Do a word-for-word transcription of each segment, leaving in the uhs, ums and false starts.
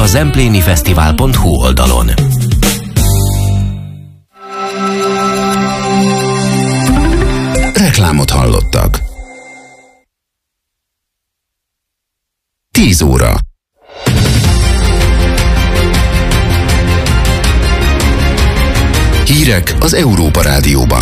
zemplénifesztivál pont hu oldalon. Reklámot hallottak. tíz óra. Hírek az Európa Rádióban.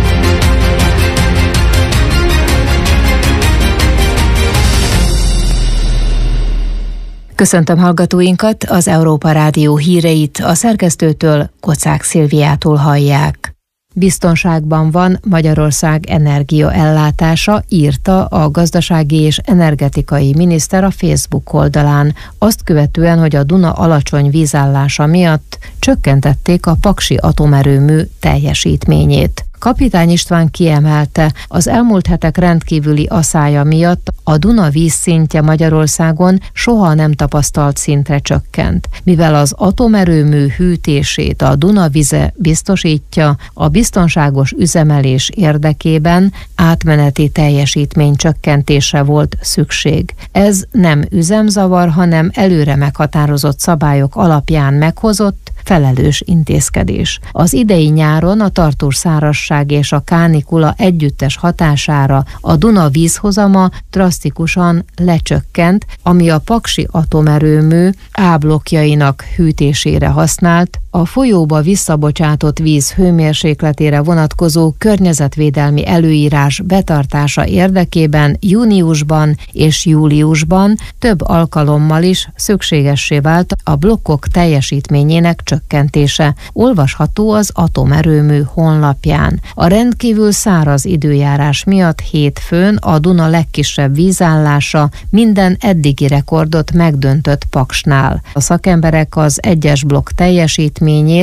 Köszöntöm hallgatóinkat, az Európa Rádió híreit a szerkesztőtől, Kocák Szilviától hallják. Biztonságban van Magyarország energiaellátása, írta a gazdasági és energetikai miniszter a Facebook oldalán, azt követően, hogy a Duna alacsony vízállása miatt csökkentették a paksi atomerőmű teljesítményét. Kapitány István kiemelte, az elmúlt hetek rendkívüli aszája miatt a Duna vízszintje Magyarországon soha nem tapasztalt szintre csökkent. Mivel az atomerőmű hűtését a Duna vize biztosítja, a biztonságos üzemelés érdekében átmeneti teljesítmény csökkentése volt szükség. Ez nem üzemzavar, hanem előre meghatározott szabályok alapján meghozott, felelős intézkedés. Az idei nyáron a tartós szárazság és a kánikula együttes hatására a Duna vízhozama drasztikusan lecsökkent, ami a paksi atomerőmű A-blokkjainak hűtésére használt, a folyóba visszabocsátott víz hőmérsékletére vonatkozó környezetvédelmi előírás betartása érdekében júniusban és júliusban több alkalommal is szükségessé vált a blokkok teljesítményének csökkentése. Olvasható az atomerőmű honlapján. A rendkívül száraz időjárás miatt hétfőn a Duna legkisebb vízállása minden eddigi rekordot megdöntött Paksnál. A szakemberek az egyes blokk teljesítményét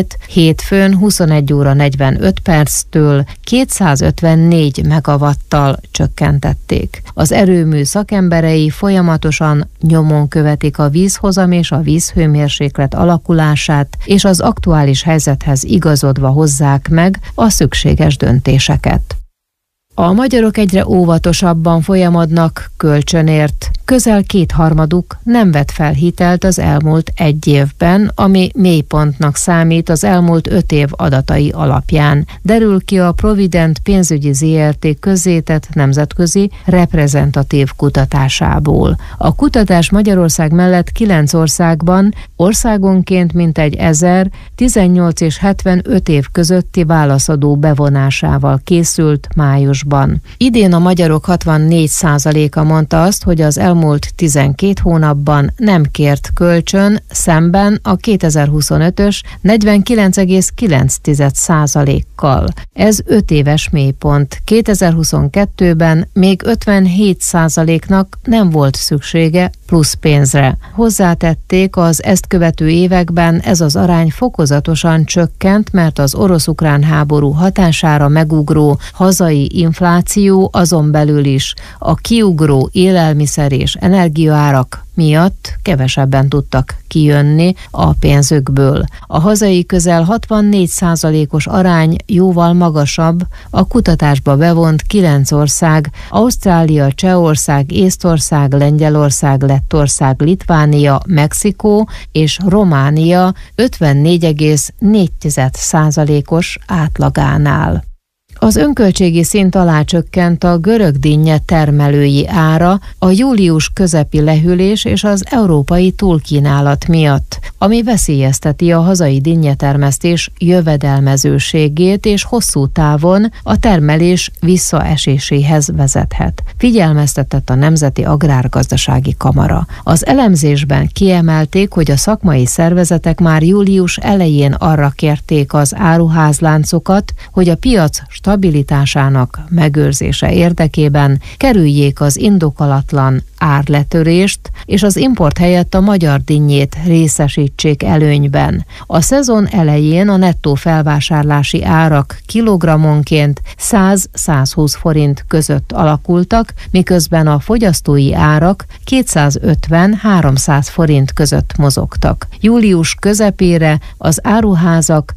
hétfőn huszonegy óra negyvenöt perctől kétszázötvennégy megawattal csökkentették. Az erőmű szakemberei folyamatosan nyomon követik a vízhozam és a vízhőmérséklet alakulását, és az aktuális helyzethez igazodva hozzák meg a szükséges döntéseket. A magyarok egyre óvatosabban folyamodnak kölcsönért. Közel kétharmaduk nem vett fel hitelt az elmúlt egy évben, ami mélypontnak számít az elmúlt öt év adatai alapján. Derül ki a Provident pénzügyi zé er té közzétett nemzetközi reprezentatív kutatásából. A kutatás Magyarország mellett kilenc országban országonként mintegy ezer, tizennyolc és hetvenöt év közötti válaszadó bevonásával készült májusban. Idén a magyarok hatvannégy százaléka mondta azt, hogy az elmúlt tizenkét hónapban nem kért kölcsön, szemben a kétezer-huszonötös negyvenkilenc egész kilenc százalékkal. Ez öt éves mélypont. kétezer-huszonkettőben még ötvenhét százaléknak nem volt szüksége plusz pénzre. Hozzátették, az ezt követő években ez az arány fokozatosan csökkent, mert az orosz-ukrán háború hatására megugró hazai infláció, azon belül is a kiugró élelmiszer és energiaárak miatt kevesebben tudtak kijönni a pénzükből. A hazai közel hatvannégy százalékos arány jóval magasabb a kutatásba bevont kilenc ország, Ausztrália, Csehország, Észtország, Lengyelország, Lettország, Litvánia, Mexikó és Románia ötvennégy egész négy százalékos átlagánál. Az önköltségi szint alá csökkent a görög dinnye termelői ára a július közepi lehűlés és az európai túlkínálat miatt, ami veszélyezteti a hazai dinnyetermesztés jövedelmezőségét és hosszú távon a termelés visszaeséséhez vezethet. Figyelmeztetett a Nemzeti Agrárgazdasági Kamara. Az elemzésben kiemelték, hogy a szakmai szervezetek már július elején arra kérték az áruházláncokat, hogy a piac stabilitásának megőrzése érdekében kerüljék az indokolatlan árletörést, és az import helyett a magyar dinnyét részesítsék előnyben. A szezon elején a nettó felvásárlási árak kilogrammonként száz-százhúsz forint között alakultak, miközben a fogyasztói árak kétszázötven-háromszáz forint között mozogtak. Július közepére az áruházak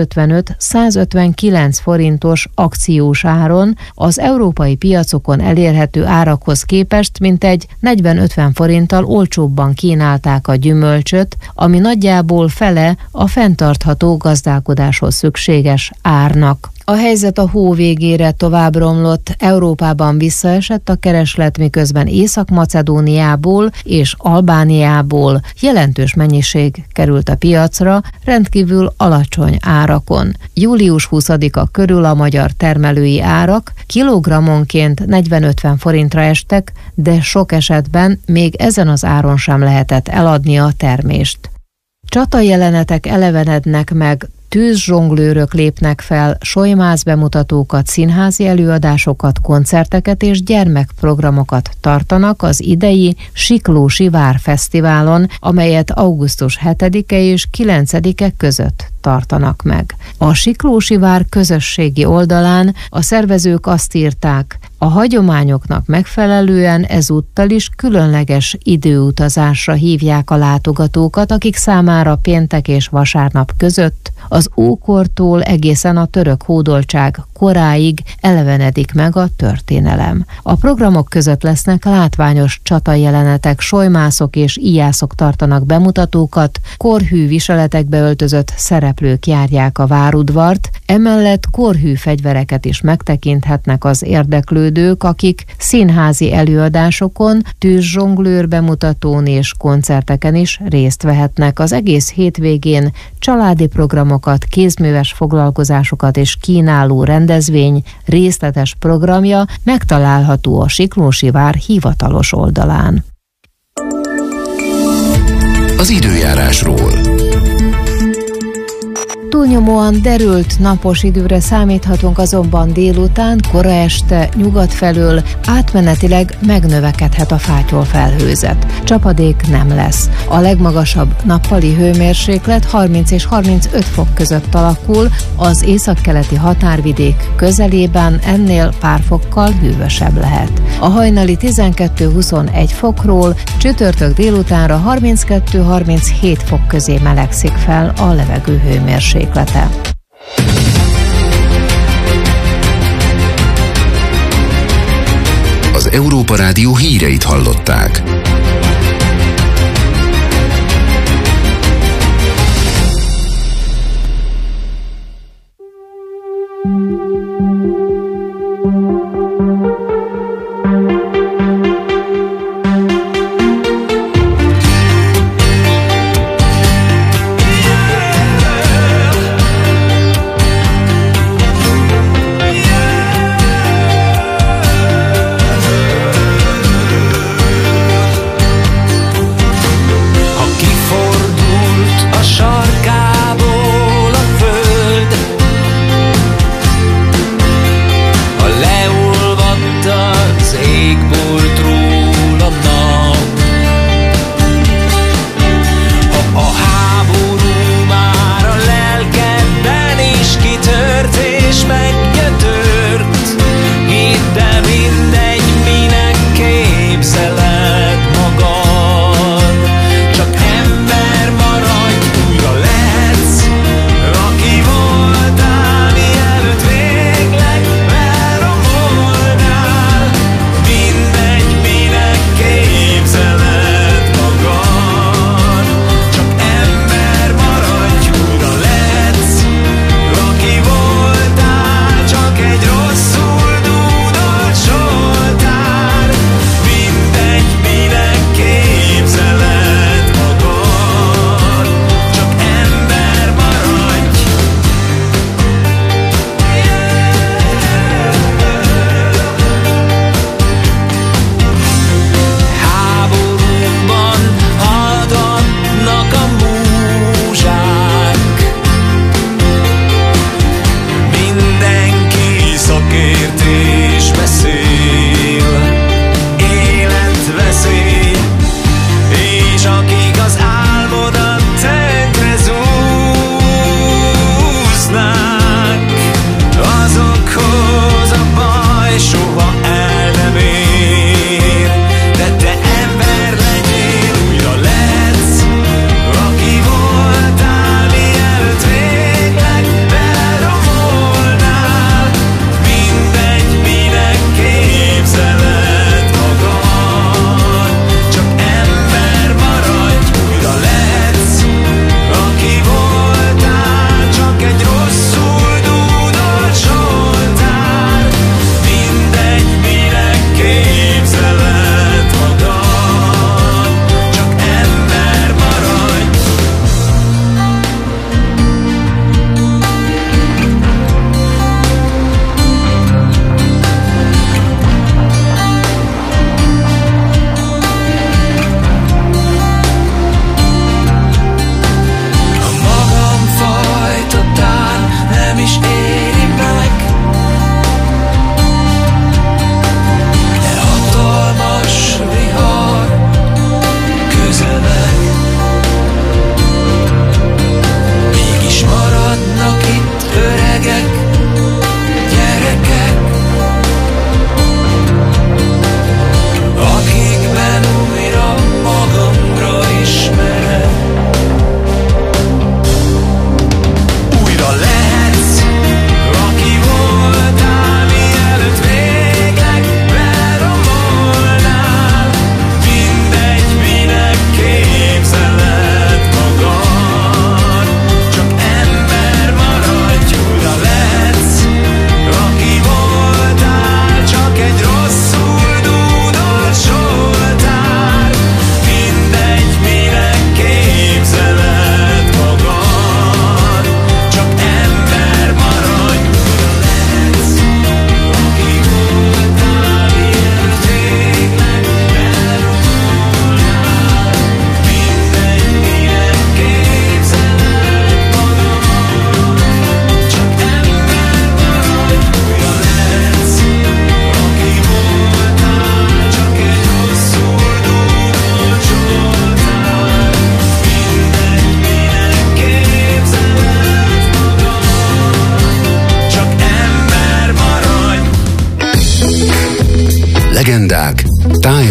százötvenöt-százötvenkilenc forintos akciós áron az európai piacokon elérhető árakhoz képest mintegy negyven-ötven forinttal olcsóbban kínálták a gyümölcsöt, ami nagyjából fele a fenntartható gazdálkodáshoz szükséges árnak. A helyzet a hó végére tovább romlott, Európában visszaesett a kereslet, miközben Észak-Macedóniából és Albániából jelentős mennyiség került a piacra, rendkívül alacsony árakon. július huszadika körül a magyar termelői árak kilogrammonként negyven-ötven forintra estek, de sok esetben még ezen az áron sem lehetett eladni a termést. Csatajelenetek elevenednek meg, tűzzsonglőrök lépnek fel, solymász bemutatókat, színházi előadásokat, koncerteket és gyermekprogramokat tartanak az idei Siklósi Várfesztiválon, amelyet augusztus hetedike és kilencedike között tartanak meg. A Siklósi Vár közösségi oldalán a szervezők azt írták, a hagyományoknak megfelelően ezúttal is különleges időutazásra hívják a látogatókat, akik számára péntek és vasárnap között az ókortól egészen a török hódoltság koráig elevenedik meg a történelem. A programok között lesznek látványos csatajelenetek, solymászok és íjászok tartanak bemutatókat, korhű viseletekbe öltözött szereplők járják a várudvart, emellett korhű fegyvereket is megtekinthetnek az érdeklődők, akik színházi előadásokon, tűzzsonglőr bemutatón és koncerteken is részt vehetnek. Az egész hétvégén családi programokat, kézműves foglalkozásokat és kínáló rendezvény részletes programja megtalálható a Siklósi Vár hivatalos oldalán. Az időjárásról. Túlnyomóan derült napos időre számíthatunk, azonban délután, kora este nyugat felől átmenetileg megnövekedhet a fátyol felhőzet. Csapadék nem lesz. A legmagasabb nappali hőmérséklet harminc és harmincöt fok között alakul, az északkeleti határvidék közelében ennél pár fokkal hűvösebb lehet. A hajnali tizenkettő-huszonegy fokról csütörtök délutánra harminckettő-harminchét fok közé melegszik fel a levegő hőmérséklete. Az Európa Rádió híreit hallották.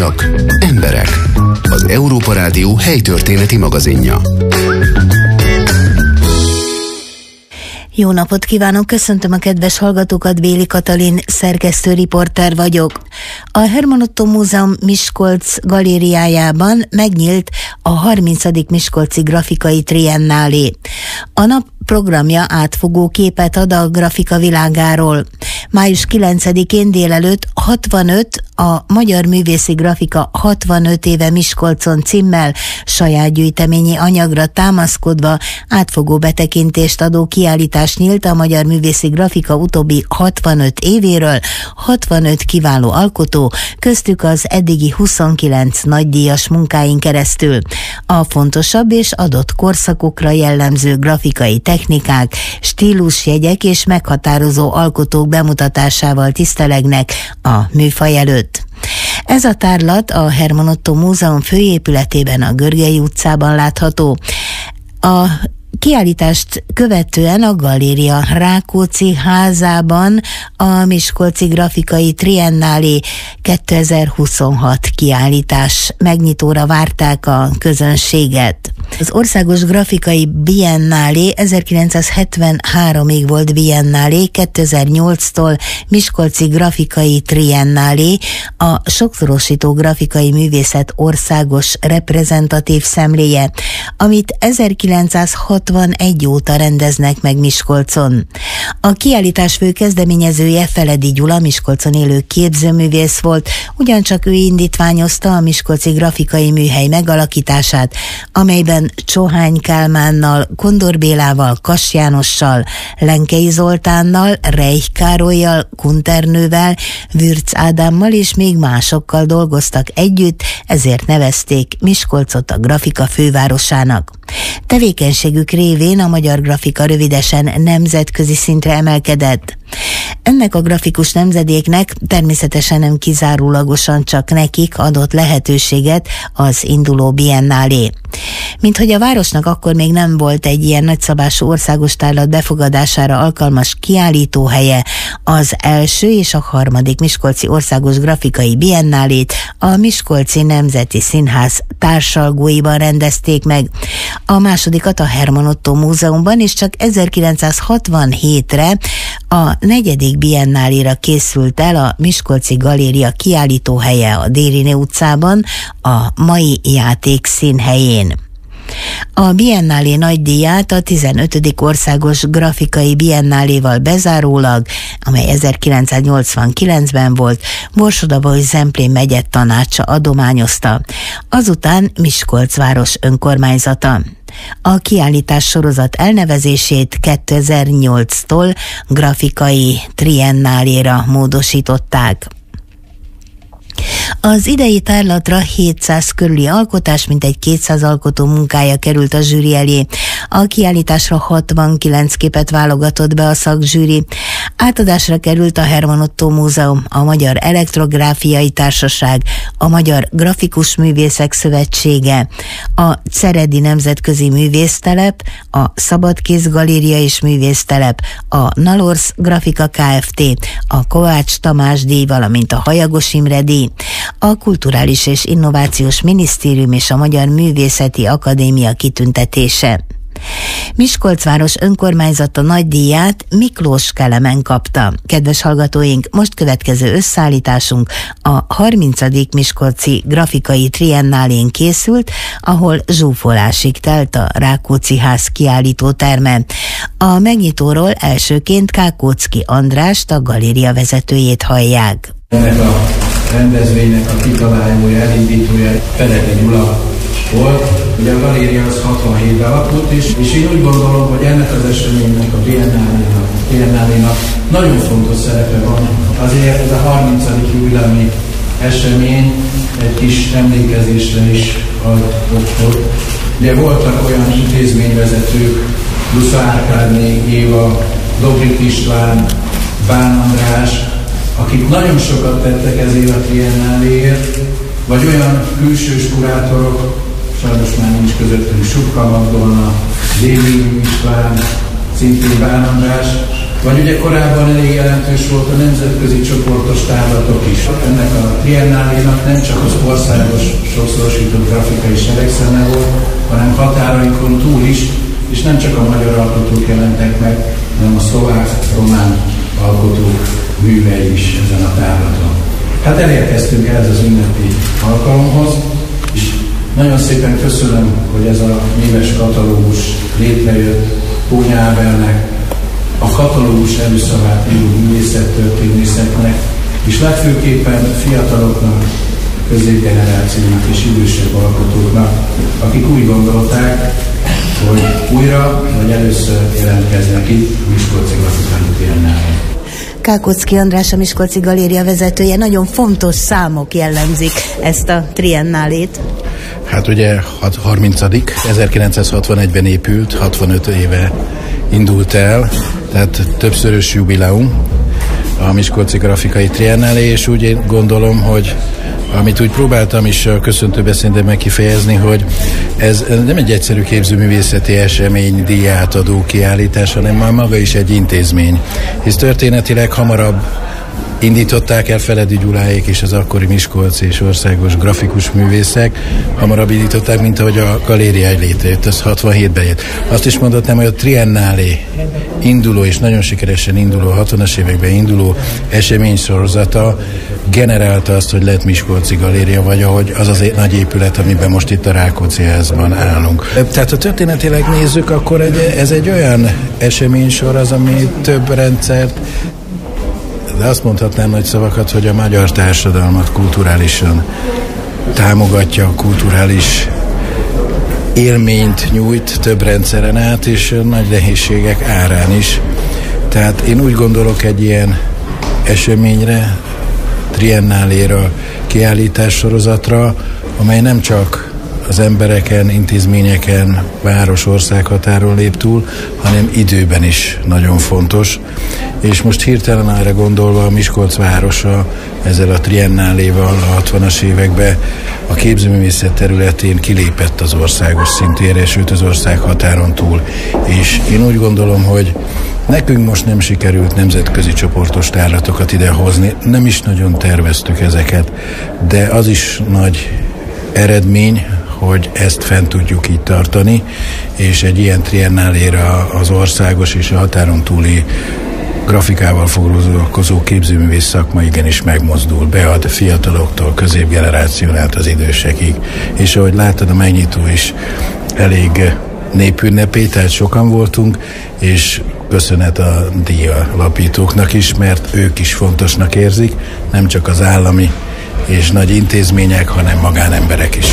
Szavak, emberek. Az Európa Rádió helytörténeti magazinja. Jó napot kívánok, köszöntöm a kedves hallgatókat, Béli Katalin, szerkesztő riporter vagyok. A Herman Ottó Múzeum Miskolc galériájában megnyílt a harmincadik Miskolci Grafikai Triennálé. A nap programja átfogó képet ad a grafika világáról. május kilencedikén délelőtt hatvanöt a Magyar Művészi Grafika hatvanöt éve Miskolcon címmel saját gyűjteményi anyagra támaszkodva átfogó betekintést adó kiállítás nyílt a Magyar Művészi Grafika utóbbi hatvanöt évéről, hatvanöt kiváló alkotó, köztük az eddigi huszonkilenc nagydíjas munkáin keresztül. A fontosabb és adott korszakokra jellemző grafikai technikák, stílusjegyek és meghatározó alkotók bemutatásával tisztelegnek a műfaj előtt. Ez a tárlat a Herman Ottó Múzeum főépületében, a Görgei utcában látható. A kiállítást követően a galéria Rákóczi házában a Miskolci Grafikai Triennálé kétezer-huszonhat kiállítás megnyitóra várták a közönséget. Az Országos Grafikai Biennálé ezerkilencszázhetvenháromig volt biennálé, kétezer-nyolctól Miskolci Grafikai Triennálé, a sokszorosító grafikai művészet országos reprezentatív szemléje, amit ezerkilencszázhatvanegy óta rendeznek meg Miskolcon. A kiállítás fő kezdeményezője Feledi Gyula, Miskolcon élő képzőművész volt, ugyancsak ő indítványozta a Miskolci Grafikai Műhely megalakítását, amelyben Csohány Kálmánnal, Kondor Bélával, Kass Jánossal, Lenkei Zoltánnal, Reich Károllyal, Kunternővel, Würz Ádámmal és még másokkal dolgoztak együtt, ezért nevezték Miskolcot a grafika fővárosának. Tevékenységük révén a magyar grafika rövidesen nemzetközi szintre emelkedett. Ennek a grafikus nemzedéknek természetesen nem kizárólagosan csak nekik adott lehetőséget az induló biennálé. Minthogy a városnak akkor még nem volt egy ilyen nagyszabású országos tárlat befogadására alkalmas kiállítóhelye, az első és a harmadik Miskolci Országos Grafikai Biennálét a Miskolci Nemzeti Színház társalgóiban rendezték meg. A másodikat a Herman Ottó Múzeumban, és csak ezerkilencszázhatvanhétre a negyedik biennáléra készült el a Miskolci Galéria kiállítóhelye a Dériné utcában, a mai Játékszín helyén. A biennálé nagydíját a tizenötödik Országos Grafikai Biennáléval bezárólag, amely ezerkilencszáznyolcvankilencben volt, Borsod-Abaúj Zemplén megye tanácsa adományozta, azután Miskolc város önkormányzata. A kiállítás sorozat elnevezését kétezer-nyolctól Grafikai Triennáléra módosították. Az idei tárlatra hétszáz körüli alkotás, mintegy kétszáz alkotó munkája került a zsűri elé. A kiállításra hatvankilenc képet válogatott be a szakzsűri. Átadásra került a Herman Ottó Múzeum, a Magyar Elektrográfiai Társaság, a Magyar Grafikus Művészek Szövetsége, a Ceredi Nemzetközi Művésztelep, a Szabadkéz Galéria és Művésztelep, a Nalorsz Grafika Kft., a Kovács Tamás díj, valamint a Hajagos Imre díj, a Kulturális és Innovációs Minisztérium és a Magyar Művészeti Akadémia kitüntetése. Miskolc város önkormányzata nagydíját Miklós Kelemen kapta. Kedves hallgatóink, most következő összeállításunk a harmincadik Miskolci Grafikai Triennálén készült, ahol zsúfolásig telt a Rákóczi ház kiállítóterme. A megnyitóról elsőként Kákóczky Andrást, a galéria vezetőjét hallják. Ennek a rendezvénynek a kitalálója, elindítója Feledi Gyula volt. Ugye a galéria az hatvanhétben alakult, és, és én úgy gondolom, hogy ennek az eseménynek, a biennálénak, a biennálénak nagyon fontos szerepe van. Azért ez a harmincadik jubileumi esemény egy kis emlékezésre is ad okot. Ugye voltak olyan intézményvezetők, Dusza Árkádné Éva, Dobrik István, Bán András, akik nagyon sokat tettek ezért a triennáléért, vagy olyan külsős kurátorok, sajnos már nincs közöttünk, Subka Magdolna, Déli István, szintén Bán András, Vagy ugye korábban elég jelentős volt a nemzetközi csoportos távlatok is. Ennek a triennálénak nem csak az országos sokszorosított grafikai seregszeme volt, hanem határainkon túl is, és nem csak a magyar alkotók jelentek meg, hanem a szlovák, román alkotók művei is ezen a távlaton. Hát elérkeztünk ehhez az ünnepi alkalomhoz, és nagyon szépen köszönöm, hogy ez a néves katalógus létrejött Pónya Ábelnek, a katalógus előszavát író művészettörténészeknek, és legfőképpen fiataloknak, középgenerációnak és idősebb alkotóknak, akik úgy gondolták, hogy újra vagy először jelentkeznek itt a Miskolci Grafikai Triennálén. Kákocki András, a Miskolci Galéria vezetője, nagyon fontos számok jellemzik ezt a triennálét. Hát ugye harmincadik ezerkilencszázhatvanegyben épült, hatvanöt éve indult el, tehát többszörös jubileum a Miskolci Grafikai Triennálé, és úgy gondolom, hogy amit úgy próbáltam is a köszöntőbeszédemben kifejezni, hogy ez nem egy egyszerű képzőművészeti esemény, díjátadó kiállítás, hanem már maga is egy intézmény. Hisz történetileg hamarabb indították el Feledi Gyuláék és az akkori miskolci és országos grafikus művészek, hamarabb indították, mint ahogy a galéria létrejött, az hatvanhétben jött. Azt is mondhatnám, hogy a Triennálé induló és nagyon sikeresen induló, hatvanas években induló eseménysorozata generálta azt, hogy lett Miskolci Galéria, vagy ahogy az az nagy épület, amiben most itt a Rákóczi házban állunk. Tehát ha történetileg nézzük, akkor egy, ez egy olyan eseménysor az, ami több rendszert, de azt mondhatnám nagy szavakat, hogy a magyar társadalmat kulturálisan támogatja, a kulturális élményt nyújt több rendszeren át, és nagy nehézségek árán is. Tehát én úgy gondolok egy ilyen eseményre, triennáléra, kiállítássorozatra, amely nem csak az embereken, intézményeken, város, ország határon lép túl, hanem időben is nagyon fontos. És most hirtelen erre gondolva a Miskolc városa ezzel a triennáléval a hatvanas években a képzőművészet területén kilépett az országos szintére, sőt az ország határon túl. És én úgy gondolom, hogy nekünk most nem sikerült nemzetközi csoportos tárlatokat idehozni, nem is nagyon terveztük ezeket, de az is nagy eredmény, hogy ezt fent tudjuk így tartani, és egy ilyen triennáléra az országos és a határon túli grafikával foglalkozó képzőművész szakma igenis megmozdul, bead fiataloktól, középgeneráción át az idősekig. És ahogy látod, a megnyitó is elég népünnepé, tehát sokan voltunk, és köszönet a díjalapítóknak is, mert ők is fontosnak érzik, nem csak az állami és nagy intézmények, hanem magánemberek is.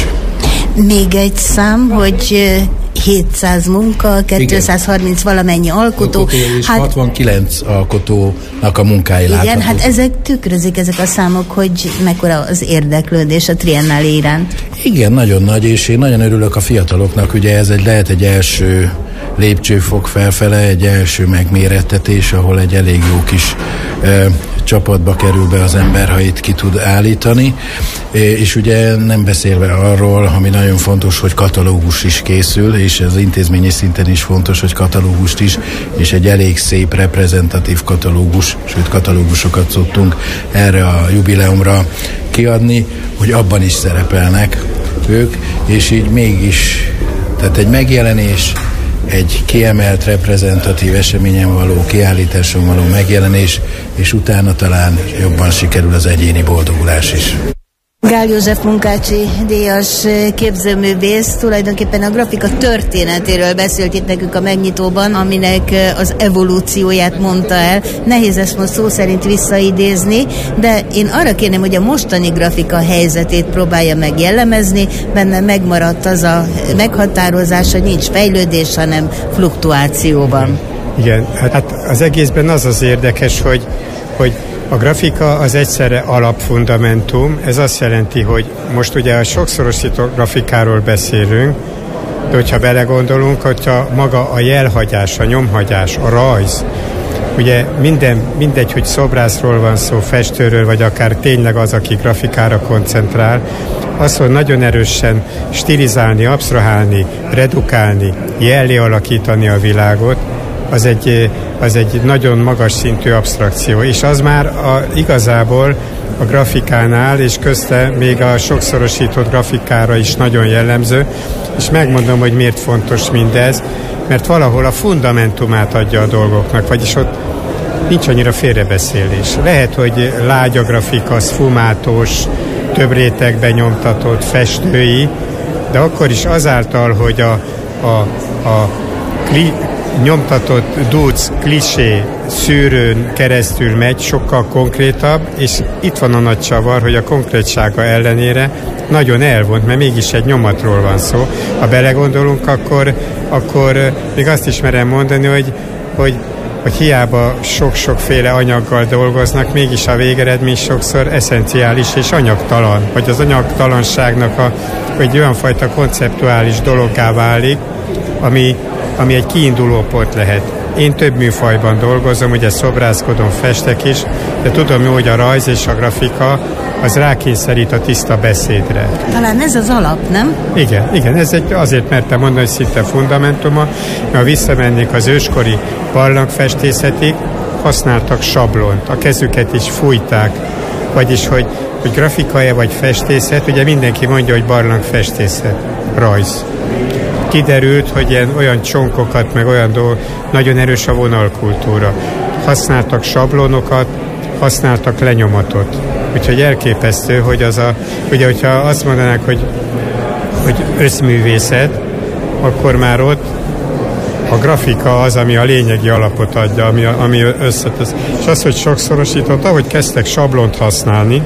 Még egy szám, hogy hétszáz munka, kétszázharminc valamennyi alkotó. alkotó és hát, hatvankilenc alkotónak a munkái igen, látható. hát ezek tükrözik, ezek a számok, hogy mekkora az érdeklődés a triennálé iránt. Igen, nagyon nagy, és én nagyon örülök a fiataloknak, ugye ez egy, lehet egy első lépcsőfok felfele, egy első megmérettetés, ahol egy elég jó kis e, csapatba kerül be az ember, ha itt ki tud állítani, e, és ugye nem beszélve arról, ami nagyon fontos, hogy katalógus is készül, és ez intézményi szinten is fontos, hogy katalógust is, és egy elég szép reprezentatív katalógus, sőt katalógusokat szoktunk erre a jubileumra kiadni, hogy abban is szerepelnek ők, és így mégis, tehát egy megjelenés, egy kiemelt, reprezentatív eseményen való, kiállításon való megjelenés, és utána talán jobban sikerül az egyéni boldogulás is. Gál József Munkácsi díjas képzőművész tulajdonképpen a grafika történetéről beszélt itt nekünk a megnyitóban, aminek az evolúcióját mondta el. Nehéz ezt most szó szerint visszaidézni, de én arra kérném, hogy a mostani grafika helyzetét próbálja meg jellemezni, benne megmaradt az a meghatározás, hogy nincs fejlődés, hanem fluktuációban. Igen, hát az egészben az az érdekes, hogy, hogy a grafika az egyszerre alapfundamentum, ez azt jelenti, hogy most ugye a sokszorosított grafikáról beszélünk, de hogyha belegondolunk, hogyha maga a jelhagyás, a nyomhagyás, a rajz, ugye minden, mindegy, hogy szobrászról van szó, festőről, vagy akár tényleg az, aki grafikára koncentrál, az, hogy nagyon erősen stilizálni, absztrahálni, redukálni, jellé alakítani a világot, az egy, az egy nagyon magas szintű absztrakció, és az már a, igazából a grafikánál, és közte még a sokszorosított grafikára is nagyon jellemző, és megmondom, hogy miért fontos mindez, mert valahol a fundamentumát adja a dolgoknak, vagyis ott nincs annyira félrebeszélés. Lehet, hogy lágy a grafika, szfumátos, több rétegben nyomtatott, festői, de akkor is azáltal, hogy a, a, a kli, nyomtatott duc, klisé szűrőn keresztül megy, sokkal konkrétabb, és itt van a nagy csavar, hogy a konkrétsága ellenére nagyon elvont, mert mégis egy nyomatról van szó. Ha belegondolunk, akkor, akkor még azt is merem mondani, hogy, hogy, hogy hiába sok-sokféle anyaggal dolgoznak, mégis a végeredmény sokszor eszenciális és anyagtalan, vagy az anyagtalanságnak a, hogy olyan fajta konceptuális dologgá válik, ami, ami egy kiinduló pont lehet. Én több műfajban dolgozom, ugye szobrászkodom, festek is, de tudom jó, hogy a rajz és a grafika az rákényszerít a tiszta beszédre. Talán ez az alap, nem? Igen, igen, ez egy, azért mertem mondani, hogy szinte fundamentuma, mert ha visszamennék az őskori barlangfestészetig, használtak sablont, a kezüket is fújták, vagyis, hogy, hogy grafika-e vagy festészet, ugye mindenki mondja, hogy barlangfestészet, rajz. Kiderült, hogy ilyen, olyan csonkokat, meg olyan dolgok, nagyon erős a vonalkultúra. Használtak sablonokat, használtak lenyomatot. Úgyhogy elképesztő, hogy az a, ugye, hogyha azt mondanák, hogy, hogy összművészet, akkor már ott a grafika az, ami a lényegi alapot adja, ami, ami összetesz. És az, hogy sokszorosított, ahogy kezdtek sablont használni,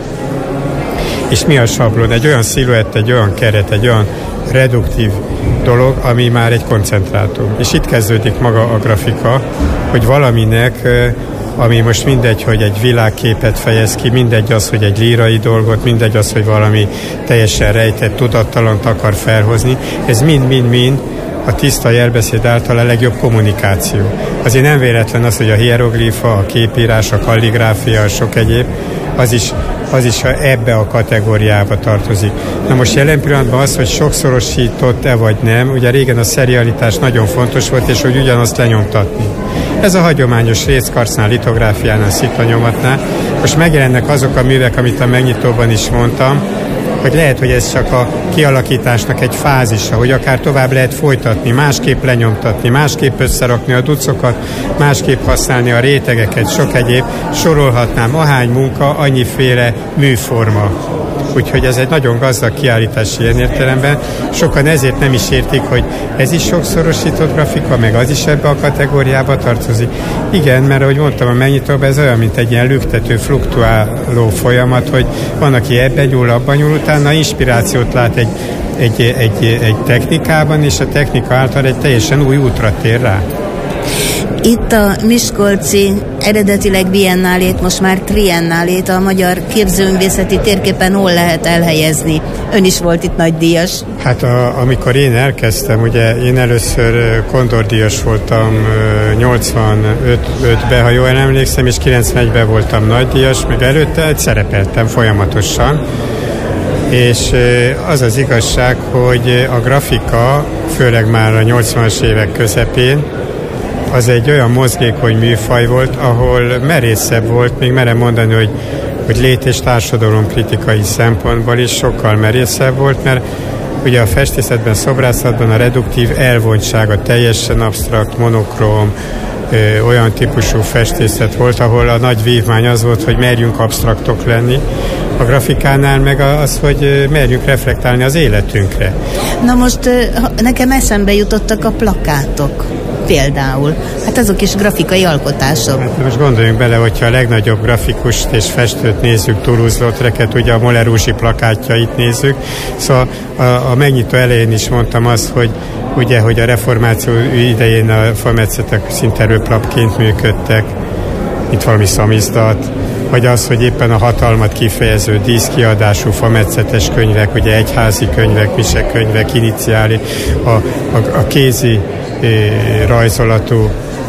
és mi a sablon? Egy olyan sziluett, egy olyan keret, egy olyan reduktív dolog, ami már egy koncentrátum. És itt kezdődik maga a grafika, hogy valaminek, ami most mindegy, hogy egy világképet fejez ki, mindegy az, hogy egy lírai dolgot, mindegy az, hogy valami teljesen rejtett, tudattalant akar felhozni, ez mind-mind-mind a tiszta jelbeszéd által a legjobb kommunikáció. Azért nem véletlen az, hogy a hieroglifa, a képírás, a kalligráfia, a sok egyéb, az is, az is ebbe a kategóriába tartozik. Na most jelen pillanatban az, hogy sokszorosított-e vagy nem, ugye régen a szerialitás nagyon fontos volt, és hogy ugyanazt lenyomtatni. Ez a hagyományos részkarcnál, litográfiánál, szitanyomatnál. Most megjelennek azok a művek, amit a megnyitóban is mondtam, hogy lehet, hogy ez csak a kialakításnak egy fázisa, hogy akár tovább lehet folytatni, másképp lenyomtatni, másképp összerakni a ducokat, másképp használni a rétegeket, sok egyéb, sorolhatnám, ahány munka, annyiféle műforma. Úgyhogy ez egy nagyon gazdag kiállítás ilyen értelemben. Sokan ezért nem is értik, hogy ez is sokszorosított grafika, meg az is ebbe a kategóriába tartozik. Igen, mert ahogy mondtam, a megnyitóban ez olyan, mint egy ilyen lüktető, fluktuáló folyamat, hogy van, aki ebben nyúl, abban nyúl, utána inspirációt lát egy, egy, egy, egy technikában, és a technika által egy teljesen új útra tér rá. Itt a miskolci eredetileg biennálét, most már triennálét a magyar képzőművészeti térképen hol lehet elhelyezni? Ön is volt itt nagydíjas. Hát a, amikor én elkezdtem, ugye én először kondordíjas voltam nyolcvanötben, ha jól emlékszem, és kilencvenegyben voltam nagydíjas, meg előtte szerepeltem folyamatosan. És az az igazság, hogy a grafika, főleg már a nyolcvanas évek közepén, az egy olyan mozgékony műfaj volt, ahol merészebb volt, még merem mondani, hogy, hogy lét- és társadalomkritikai szempontból is sokkal merészebb volt, mert ugye a festészetben, szobrászatban a reduktív elvontság, a teljesen absztrakt, monokróm, ö, olyan típusú festészet volt, ahol a nagy vívmány az volt, hogy merjünk absztraktok lenni. A grafikánál meg az, hogy merjünk reflektálni az életünkre. Na most nekem eszembe jutottak a plakátok. Például. Hát azok is grafikai alkotások. Hát most gondoljunk bele, hogyha a legnagyobb grafikust és festőt nézzük, Toulouse-Lautrecet, ugye a Moulin Rouge-i plakátjait nézzük. Szóval a, a megnyitó elején is mondtam azt, hogy ugye, hogy a reformáció idején a fametszetek szinte röplapként működtek, mint valami szamizdat, vagy az, hogy éppen a hatalmat kifejező díszkiadású fametszetes könyvek, ugye egyházi könyvek, misekönyvek, iniciáli, a, a, a kézi rajzolatú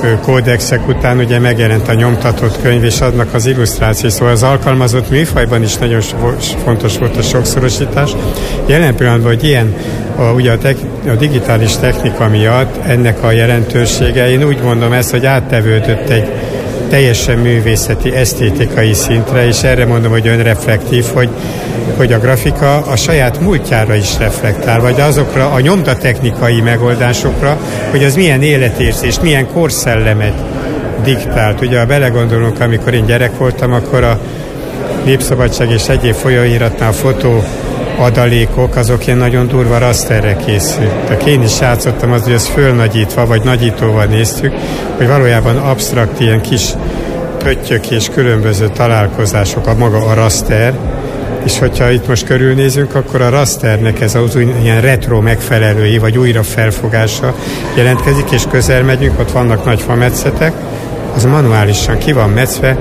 kódexek után ugye megjelent a nyomtatott könyv, és adnak az illusztráció, szóval az alkalmazott műfajban is nagyon fontos volt a sokszorosítás. Jelen pillanatban, hogy ilyen a, ugye a, tek, a digitális technika miatt ennek a jelentősége, én úgy mondom ezt, hogy áttevődött egy teljesen művészeti, esztétikai szintre, és erre mondom, hogy önreflektív, hogy, hogy a grafika a saját múltjára is reflektál, vagy azokra a nyomtatechnikai megoldásokra, hogy az milyen életérzést, milyen korszellemet diktált. Ugye, ha belegondolunk, amikor én gyerek voltam, akkor a Népszabadság és egyéb folyóiratnál a fotó adalékok, azok ilyen nagyon durva rasterre készültek. Én is játszottam az, hogy ezt fölnagyítva, vagy nagyítóval néztük, hogy valójában absztrakt ilyen kis pöttyök és különböző találkozások, a maga a raster, és hogyha itt most körülnézünk, akkor a rasternek ez az új, ilyen retro megfelelői, vagy újra felfogása jelentkezik, és közel megyünk, ott vannak nagy fametszetek, az manuálisan ki van metszve,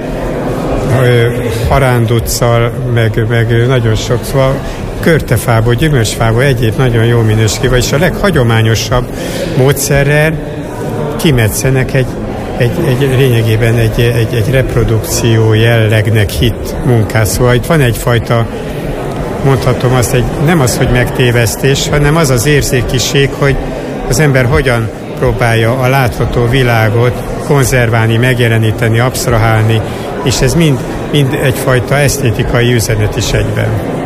haránduccal, meg, meg nagyon sok, szóval körtefából, gyümölcsfából, egyéb nagyon jó minőségű, és a leghagyományosabb módszerrel kimetszenek egy, egy, egy lényegében egy, egy, egy reprodukció jellegnek hit munkát. Szóval itt van egyfajta, mondhatom azt, egy, nem az, hogy megtévesztés, hanem az az érzékiség, hogy az ember hogyan próbálja a látható világot konzerválni, megjeleníteni, absztrahálni, és ez mind, mind egyfajta esztétikai üzenet is egyben.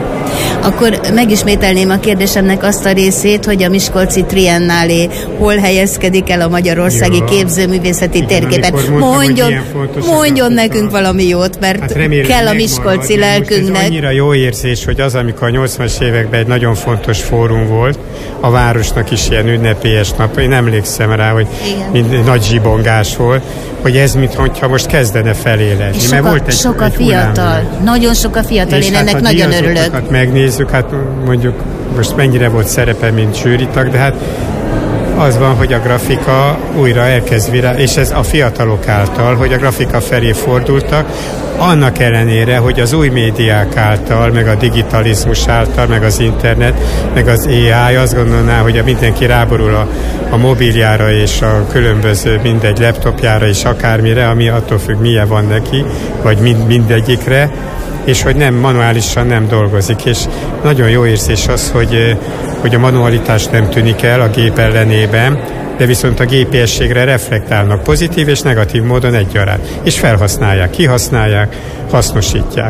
Akkor megismételném a kérdésemnek azt a részét, hogy a Miskolci Triennálé hol helyezkedik el a magyarországi ja, képzőművészeti igen, térképen. Mondjon, mondjon nekünk valami jót, mert hát remélem, kell a miskolci lelkünknek. Ez annyira jó érzés, hogy az, amikor a nyolcvanas években egy nagyon fontos fórum volt, a városnak is ilyen ünnepélyes nap, én emlékszem rá, hogy mind nagy zsibongás volt, hogy ez mintha most kezdene feléledni. És soka, volt egy, sok a egy fiatal, hullámú. Nagyon sok a fiatal, és én hát ennek nagyon örülök. Megnézzük, hát mondjuk most mennyire volt szerepe, mint zsűritag, de hát az van, hogy a grafika újra elkezd virág, és ez a fiatalok által, hogy a grafika felé fordultak, annak ellenére, hogy az új médiák által, meg a digitalizmus által, meg az internet, meg az á i, azt gondolná, hogy mindenki ráborul a, a mobiljára és a különböző mindegy laptopjára és akármire, ami attól függ, milyen van neki, vagy mind, mindegyikre, és hogy nem manuálisan nem dolgozik, és nagyon jó érzés az, hogy, hogy a manualitás nem tűnik el a gép ellenében, de viszont a gépiességre reflektálnak pozitív és negatív módon egyaránt, és felhasználják, kihasználják, hasznosítják.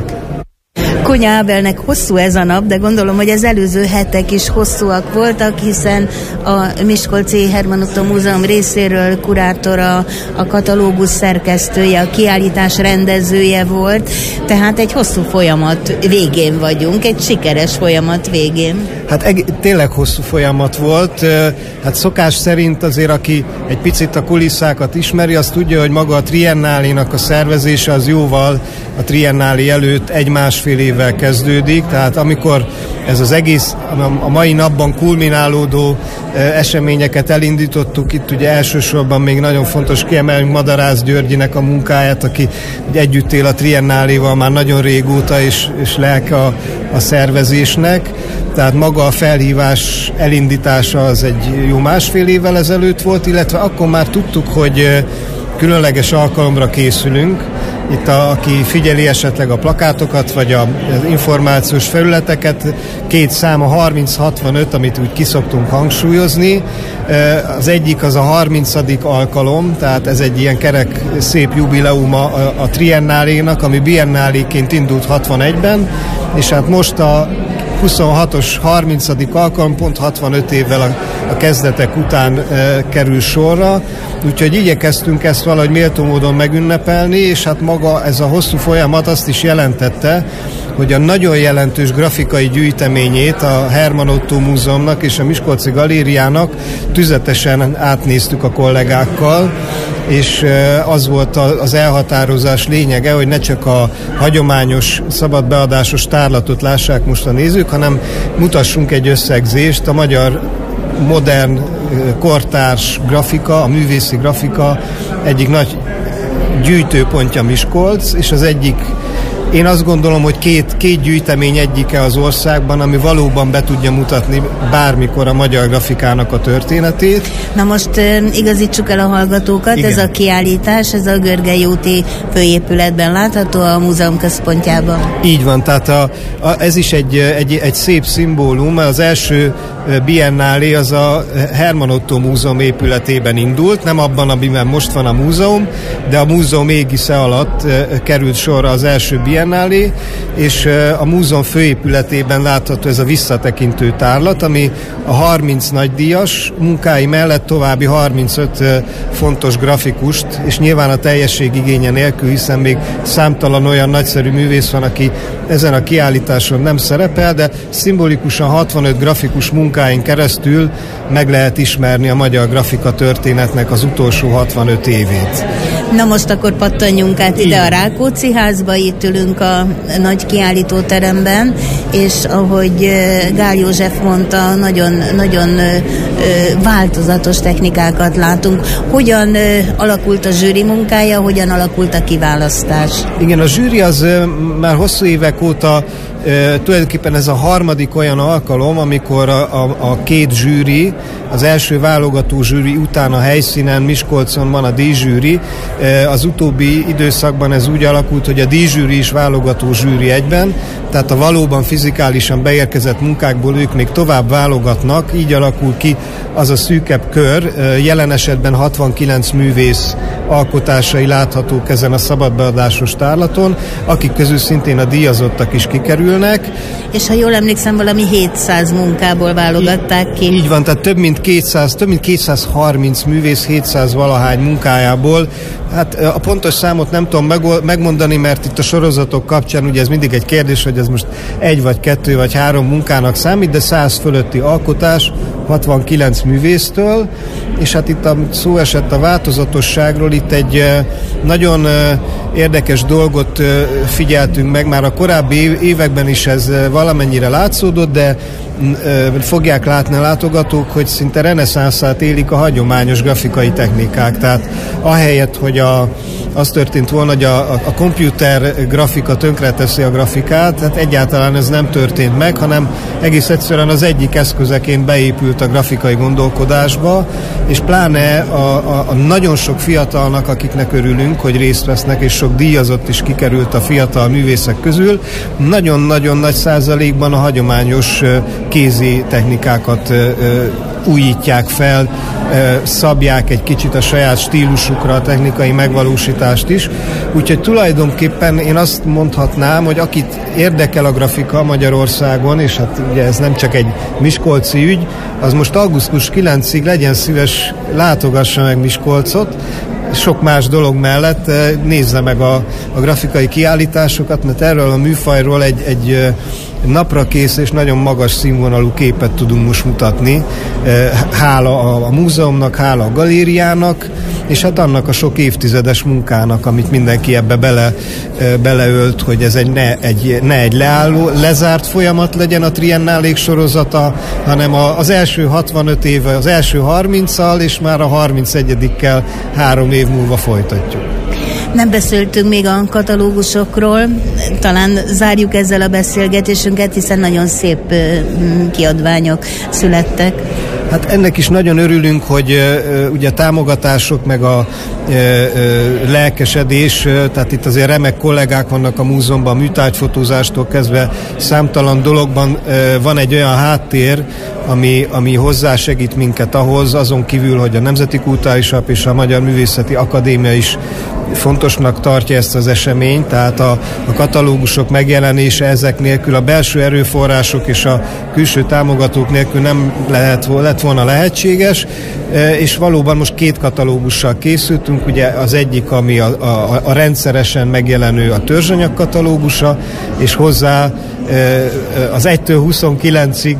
Kónya Ábelnek hosszú ez a nap, de gondolom, hogy az előző hetek is hosszúak voltak, hiszen a Miskolci Herman Otto Múzeum részéről kurátora, a katalógus szerkesztője, a kiállítás rendezője volt, tehát egy hosszú folyamat végén vagyunk, egy sikeres folyamat végén. Hát eg- tényleg hosszú folyamat volt, hát szokás szerint azért, aki egy picit a kulisszákat ismeri, az tudja, hogy maga a Triennálénak a szervezése az jóval a Triennálé előtt egy-másfél évvel kezdődik, tehát amikor ez az egész a mai napban kulminálódó eseményeket elindítottuk, itt ugye elsősorban még nagyon fontos kiemelni Madarász Györgyinek a munkáját, aki együtt él a Triennáléval már nagyon régóta, és, és lelke a, a szervezésnek, tehát maga a felhívás elindítása az egy jó másfél évvel ezelőtt volt, illetve akkor már tudtuk, hogy különleges alkalomra készülünk. Itt a, aki figyeli esetleg a plakátokat, vagy a, az információs felületeket, két szám a harminc hatvanöt, amit úgy kiszoktunk hangsúlyozni. Az egyik az a harmincadik alkalom, tehát ez egy ilyen kerek szép jubileuma a, a Triennálénak, ami biennáléként indult hatvanegyben, és hát most a huszonhatos harmincadik alkalom pont hatvanöt évvel a, a kezdetek után e, kerül sorra, úgyhogy igyekeztünk ezt valahogy méltó módon megünnepelni, és hát maga ez a hosszú folyamat azt is jelentette, hogy a nagyon jelentős grafikai gyűjteményét a Herman Otto Múzeumnak és a Miskolci Galériának tüzetesen átnéztük a kollégákkal, és az volt az elhatározás lényege, hogy ne csak a hagyományos szabadbeadásos tárlatot lássák most a nézők, hanem mutassunk egy összegzést a magyar modern kortárs grafika, a művészi grafika egyik nagy gyűjtőpontja Miskolc, és az egyik én azt gondolom, hogy két, két gyűjtemény egyike az országban, ami valóban be tudja mutatni bármikor a magyar grafikának a történetét. Na most igazítsuk el a hallgatókat, igen. Ez a kiállítás, ez a Görgei úti főépületben látható, a múzeum központjában. Így van, tehát a, a, ez is egy, egy, egy szép szimbólum. Az első biennálé az a Hermann Otto Múzeum épületében indult, nem abban, amiben most van a múzeum, de a múzeum égisze alatt került sorra az első biennálé, és a múzeum főépületében látható ez a visszatekintő tárlat, ami a harminc nagydíjas munkái mellett további harmincöt fontos grafikust, és nyilván a teljesség igénye nélkül, hiszen még számtalan olyan nagyszerű művész van, aki ezen a kiállításon nem szerepel, de szimbolikusan hatvanöt grafikus munkáin keresztül meg lehet ismerni a magyar grafika történetnek az utolsó hatvanöt évét. Na most akkor pattanjunk át ide a Rákóczi házba, itt ülünk a nagy kiállítóteremben, és ahogy Gál József mondta, nagyon, nagyon változatos technikákat látunk. Hogyan alakult a zsűri munkája, hogyan alakult a kiválasztás? Igen, a zsűri az már hosszú évek óta Uh, tulajdonképpen ez a harmadik olyan alkalom, amikor a, a, a két zsűri, az első válogató zsűri után a helyszínen, Miskolcon van a díjzsűri. Uh, az utóbbi időszakban ez úgy alakult, hogy a díjzsűri is válogató zsűri egyben, tehát a valóban fizikálisan beérkezett munkákból ők még tovább válogatnak, így alakul ki az a szűkebb kör. Uh, jelen esetben hatvankilenc művész alkotásai láthatók ezen a szabadbeadásos tárlaton, akik közül szintén a díjazottak is kikerül. És ha jól emlékszem, valami hétszáz munkából válogatták ki. Így van, tehát több mint kétszáz, több mint kétszázharminc művész hétszáz valahány munkájából. Hát a pontos számot nem tudom megmondani, mert itt a sorozatok kapcsán ugye ez mindig egy kérdés, hogy ez most egy vagy kettő vagy három munkának számít, de száz fölötti alkotás, hatvankilenc művésztől, és hát itt a szó esett a változatosságról, itt egy nagyon érdekes dolgot figyeltünk meg, már a korábbi években is ez valamennyire látszódott, de fogják látni a látogatók, hogy szinte reneszánszát élik a hagyományos grafikai technikák. Tehát ahelyett, hogy a, az történt volna, hogy a, a, a komputer grafika tönkreteszi a grafikát, hát egyáltalán ez nem történt meg, hanem egész egyszerűen az egyik eszközeként beépült a grafikai gondolkodásba, és pláne a, a, a nagyon sok fiatalnak, akiknek örülünk, hogy részt vesznek, és sok díjazott is kikerült a fiatal művészek közül, nagyon-nagyon nagy százalékban a hagyományos kézi technikákat ö, ö, újítják fel, ö, szabják egy kicsit a saját stílusukra a technikai megvalósítást is. Úgyhogy tulajdonképpen én azt mondhatnám, hogy akit érdekel a grafika Magyarországon, és hát ugye ez nem csak egy miskolci ügy, az most augusztus kilencedikéig legyen szíves, látogassa meg Miskolcot, sok más dolog mellett nézze meg a, a grafikai kiállításokat, mert erről a műfajról egy, egy napra kész és nagyon magas színvonalú képet tudunk most mutatni. Hála a, a múzeumnak, hála a galériának, és hát annak a sok évtizedes munkának, amit mindenki ebbe bele, beleölt, hogy ez egy ne, egy ne egy leálló, lezárt folyamat legyen a triennálék sorozata, hanem a, az első hatvanöt éve, az első harminccal, és már a harmincegyedikkel három év múlva folytatjuk. Nem beszéltünk még a katalógusokról, talán zárjuk ezzel a beszélgetésünket, hiszen nagyon szép kiadványok születtek. Hát ennek is nagyon örülünk, hogy uh, ugye a támogatások, meg a uh, uh, lelkesedés, uh, tehát itt azért remek kollégák vannak a múzeumban, műtárgyfotózástól kezdve számtalan dologban uh, van egy olyan háttér, ami, ami hozzásegít minket ahhoz, azon kívül, hogy a Nemzeti Kulturális Alap és a Magyar Művészeti Akadémia is fontosnak tartja ezt az eseményt, tehát a, a katalógusok megjelenése ezek nélkül, a belső erőforrások és a külső támogatók nélkül nem lehet, lett volna lehetséges, és valóban most két katalógussal készültünk, ugye az egyik, ami a, a, a rendszeresen megjelenő a törzsanyag katalógusa, és hozzá az egytől huszonkilencig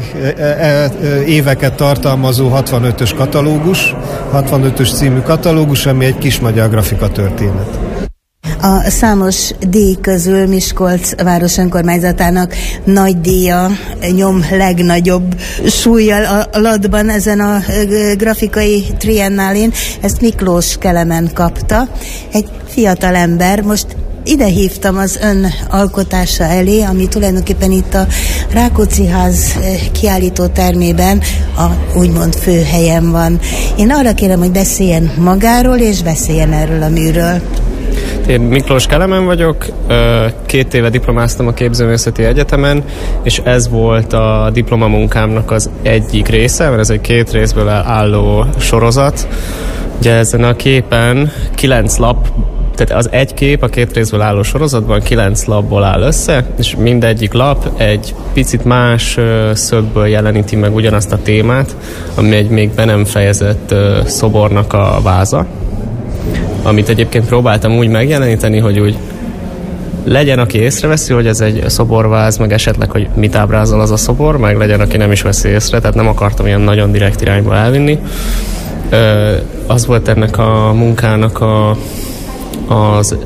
éveket tartalmazó hatvanötös katalógus, hatvanötös című katalógus, ami egy kis magyar grafika történet. A számos díj közül Miskolc város önkormányzatának nagy díja nyom legnagyobb súllyal a latban ezen a grafikai triennálén. Ezt Miklós Kelemen kapta. Egy fiatal ember, most ide hívtam az ön alkotása elé, ami tulajdonképpen itt a Rákóczi Ház kiállító termében a úgymond főhelyen van. Én arra kérem, hogy beszéljen magáról, és beszéljen erről a műről. Én Miklós Kelemen vagyok, két éve diplomáztam a Képzőművészeti Egyetemen, és ez volt a diplomamunkámnak az egyik része, mert ez egy két részből álló sorozat. Ugye ezen a képen kilenc lap, tehát az egy kép a két részből álló sorozatban kilenc lapból áll össze, és mindegyik lap egy picit más szögből jeleníti meg ugyanazt a témát, ami egy még be nem fejezett szobornak a váza, amit egyébként próbáltam úgy megjeleníteni, hogy úgy legyen, aki észreveszi, hogy ez egy szoborváz, meg esetleg, hogy mit ábrázol az a szobor, meg legyen, aki nem is veszi észre, tehát nem akartam ilyen nagyon direkt irányba elvinni. Az volt ennek a munkának a, az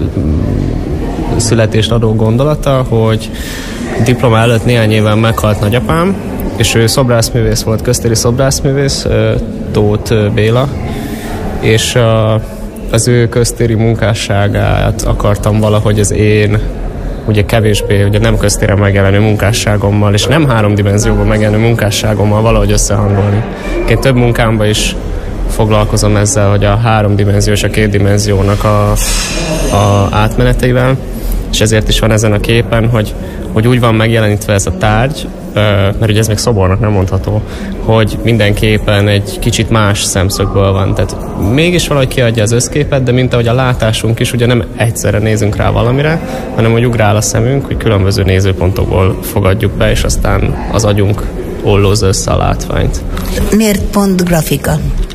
születést adó gondolata, hogy diploma előtt néhány éven meghalt nagyapám, és ő szobrászművész volt, köztéri szobrászművész, Tóth Béla, és a az ő köztéri munkásságát akartam valahogy az én, ugye kevésbé, ugye nem köztéren megjelenő munkásságommal, és nem három dimenzióban megjelenő munkásságommal valahogy összehangolni. Én több munkámban is foglalkozom ezzel, hogy a három dimenzió és a két dimenziónak a, a átmeneteivel, és ezért is van ezen a képen, hogy, hogy úgy van megjelenítve ez a tárgy, mert ugye ez még szobornak nem mondható, hogy mindenképpen egy kicsit más szemszögből van. Tehát mégis valahogy kiadja az összképet, de mint ahogy a látásunk is, ugye nem egyszerre nézünk rá valamire, hanem hogy ugrál a szemünk, hogy különböző nézőpontokból fogadjuk be, és aztán az agyunk ollózza össze a látványt. Miért pont grafika?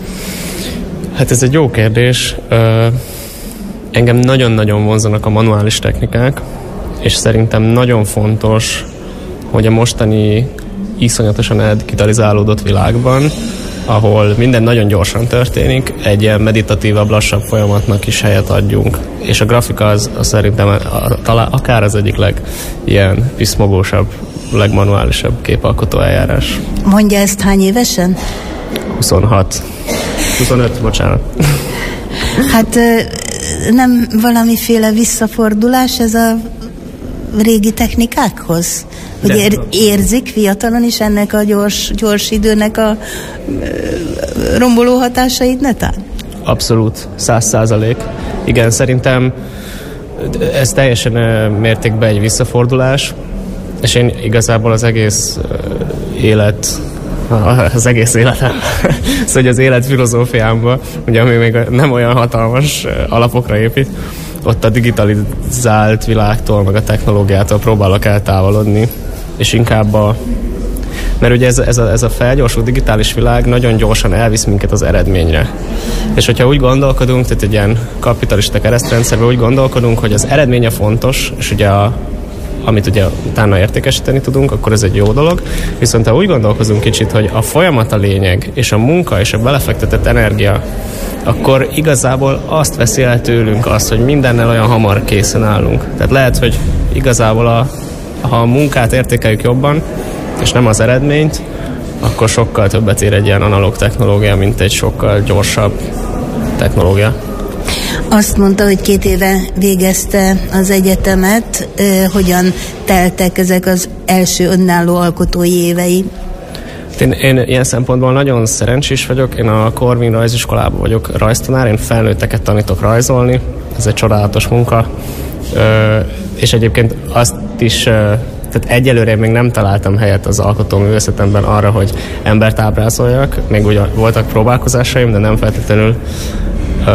Hát ez egy jó kérdés. Engem nagyon-nagyon vonzanak a manuális technikák, és szerintem nagyon fontos, hogy a mostani iszonyatosan eldigitalizálódott világban, ahol minden nagyon gyorsan történik, egy ilyen meditatívabb, lassabb folyamatnak is helyet adjunk. És a grafika az, az szerintem a, talán akár az egyik leg ilyen piszmogósabb, legmanuálisabb képalkotó eljárás. Mondja ezt hány évesen? huszonhat. huszonöt, bocsánat. Hát nem valamiféle visszafordulás ez a régi technikákhoz? Hogy ér, érzik fiatalon is ennek a gyors, gyors időnek a romboló hatásait netán? Abszolút, száz százalék. Igen, szerintem ez teljesen mértékben egy visszafordulás, és én igazából az egész élet, az egész életem, szóval hogy az élet filozófiámban, ugye ami még nem olyan hatalmas alapokra épít, ott a digitalizált világtól, meg a technológiától próbálok eltávolodni, és inkább a... Mert ugye ez, ez, a, ez a felgyorsult digitális világ nagyon gyorsan elvisz minket az eredményre. És hogyha úgy gondolkodunk, tehát egy ilyen kapitalista keresztrendszerben úgy gondolkodunk, hogy az eredménye fontos, és ugye a, amit ugye utána értékesíteni tudunk, akkor ez egy jó dolog. Viszont ha úgy gondolkozunk kicsit, hogy a folyamat a lényeg, és a munka és a belefektetett energia, akkor igazából azt veszi el tőlünk azt, hogy mindennel olyan hamar készen állunk. Tehát lehet, hogy igazából a, ha a munkát értékeljük jobban, és nem az eredményt, akkor sokkal többet ér egy ilyen analóg technológia, mint egy sokkal gyorsabb technológia. Azt mondta, hogy két éve végezte az egyetemet. Hogyan teltek ezek az első önálló alkotói évei? Én, én ilyen szempontból nagyon szerencsés vagyok. Én a Corvin rajziskolában vagyok rajztanár, én felnőtteket tanítok rajzolni. Ez egy csodálatos munka. Ö, és egyébként azt is... Tehát egyelőre még nem találtam helyet az alkotóművészetemben arra, hogy embert ábrázoljak. Még ugye voltak próbálkozásaim, de nem feltétlenül ö,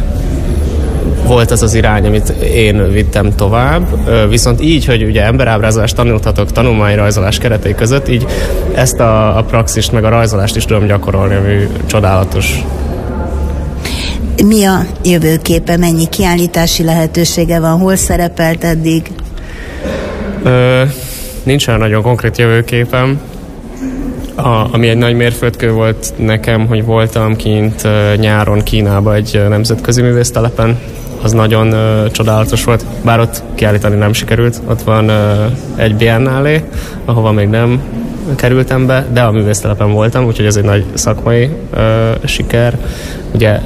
volt az az irány, amit én vittem tovább. Ö, viszont így, hogy ugye emberábrázolást tanulhatok tanulmányrajzolás keretei között, így ezt a, a praxist meg a rajzolást is tudom gyakorolni, ami csodálatos. Mi a jövőképe? Mennyi kiállítási lehetősége van? Hol szerepelt eddig? Ö, nincs olyan nagyon konkrét jövőképem. A, ami egy nagy mérföldkő volt nekem, hogy voltam kint uh, nyáron Kínában egy uh, nemzetközi művésztelepen. Az nagyon uh, csodálatos volt, bár ott kiállítani nem sikerült. Ott van uh, egy biennálé, ahova még nem kerültem be, de a művésztelepen voltam, úgyhogy ez egy nagy szakmai uh, siker. Ugye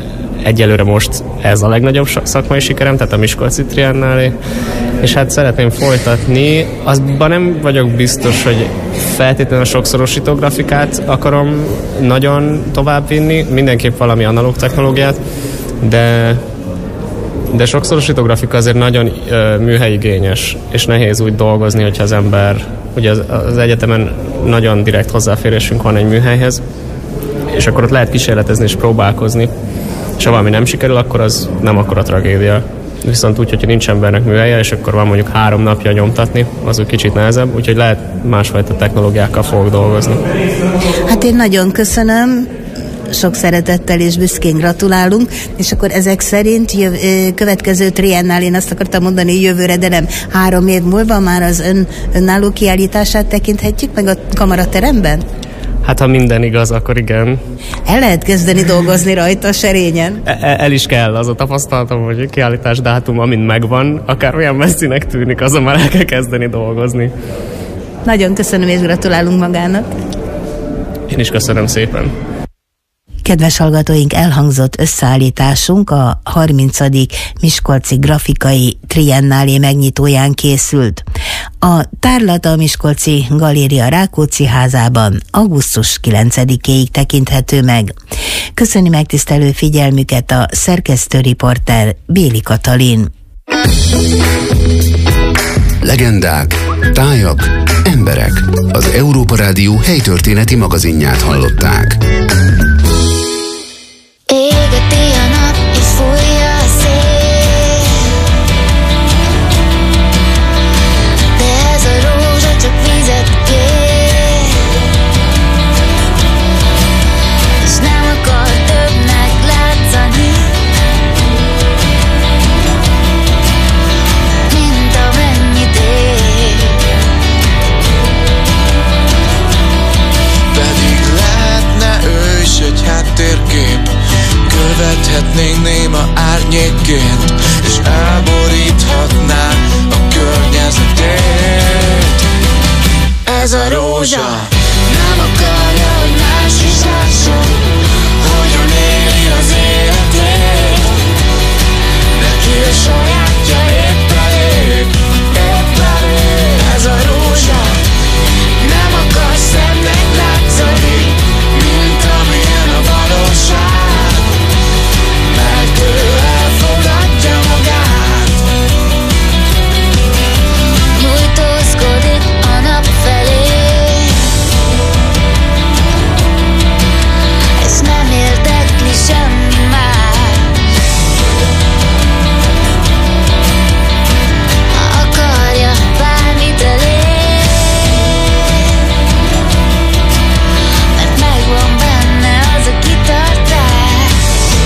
egyelőre most ez a legnagyobb szakmai sikerem, tehát a Miskolci Triennálé, és hát szeretném folytatni. Azban nem vagyok biztos, hogy feltétlenül a sokszorosító grafikát akarom nagyon továbbvinni, mindenképp valami analóg technológiát, de de sokszorosító grafika azért nagyon ö, műhelyigényes, és nehéz úgy dolgozni, hogyha az ember, ugye az, az egyetemen nagyon direkt hozzáférésünk van egy műhelyhez, és akkor ott lehet kísérletezni és próbálkozni, és ha valami nem sikerül, akkor az nem akkora tragédia. Viszont úgy, hogyha nincs embernek műhelye, és akkor van mondjuk három napja nyomtatni, az úgy kicsit nehezebb, úgyhogy lehet másfajta technológiákkal fogok dolgozni. Hát én nagyon köszönöm, sok szeretettel és büszkén gratulálunk, és akkor ezek szerint jöv, következő triennál, én azt akartam mondani jövőre, de nem, három év múlva már az ön, önálló kiállítását tekinthetjük meg a kamarateremben? Hát ha minden igaz, akkor igen. El lehet kezdeni dolgozni rajta serényen? El, el is kell, az a tapasztalatom, hogy kiállítás dátum, amint megvan, akár olyan messzinek tűnik, azon már el kell kezdeni dolgozni. Nagyon köszönöm és gratulálunk magának. Én is köszönöm szépen. Kedves hallgatóink, elhangzott összeállításunk a harmincadik Miskolci Grafikai Triennálé megnyitóján készült. A tárlat a Miskolci Galéria Rákóczi házában augusztus kilencedikéig tekinthető meg. Köszöni megtisztelő figyelmüket a szerkesztőriporter Béli Katalin. Legendák, tájak, emberek. Az Európa Rádió helytörténeti magazinját hallották. Égeti a nap, és fújja a szél, de ez a rózsa csak vizet kér, és nem akar többnek látszani, mint amennyit ér. Pedig lehetne ő is egy háttérkép, követhetnénk néma árnyékként, és elboríthatná a környezetét. Ez a rózsa nem akarja, hogy más is lásson, hogyan éli az életét. Neki a sajátja épp elég, épp elég. Ez a rózsa nem akar szemnek látszani, mint amilyen a valóság, mert ő elfogadja magát. Nyújtózkodik a nap felé, és nem érdekli semmi más. Ha akarja, bármit elér, mert megvan benne az a kitartás.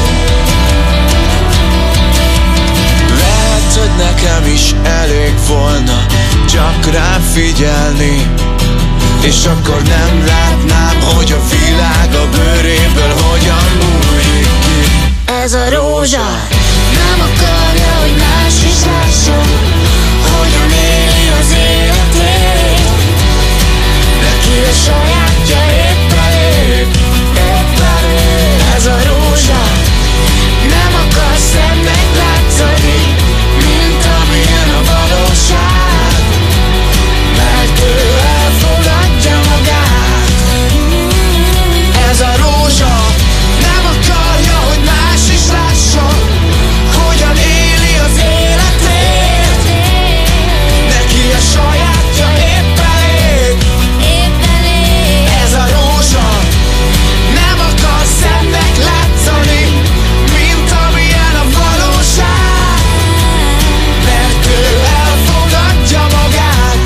Lehet, hogy nekem is elég volna csak rá figyelni, és akkor nem látnám, hogy a világ a bőréből hogyan múlik ki. Ez a rózsa nem akarja, hogy más is lásson, hogyan éli az életét. Neki a sajátja épp elég, épp elég. Ez a rózsa nem akar szemnek látszani, mint amilyen a valóság, mert ő elfogadja magát. Ez a rózsa nem akarja, hogy más is lásson, hogyan éli az életét. Neki a sajátja épp elég, épp elég. Ez a rózsa nem akar szemnek látszani, mint amilyen a valóság, mert ő elfogadja magát.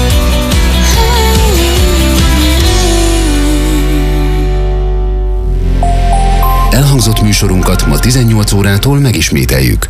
Elhangzott műsorunkat ma tizennyolc órától megismételjük.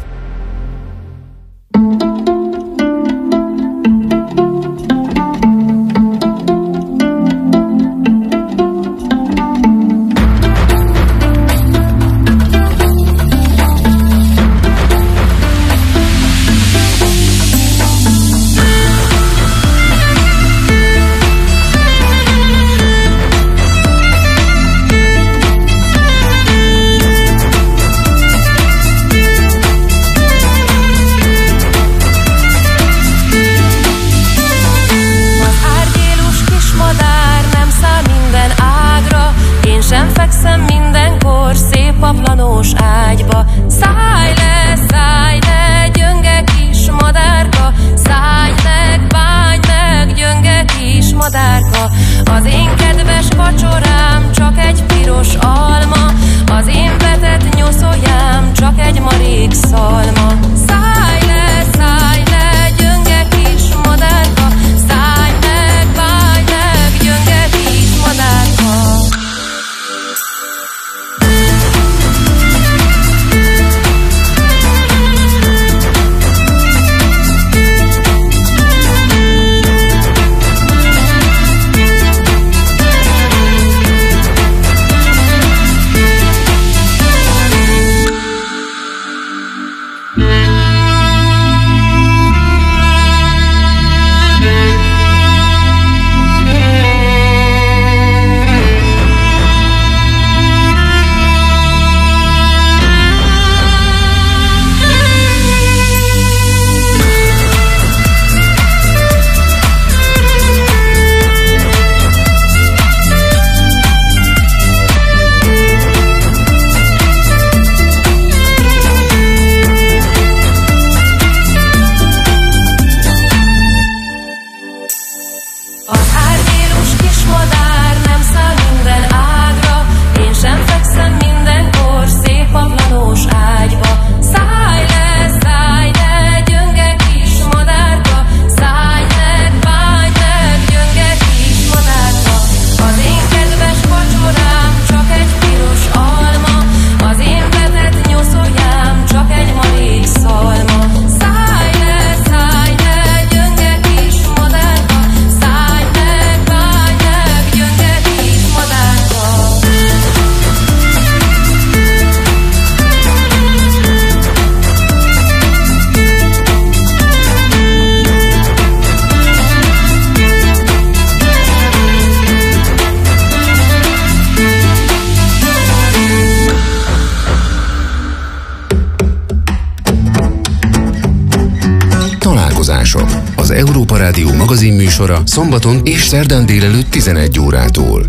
Kilátások. Az Európa Rádió magazinműsora szombaton és szerdán délelőtt tizenegy órától.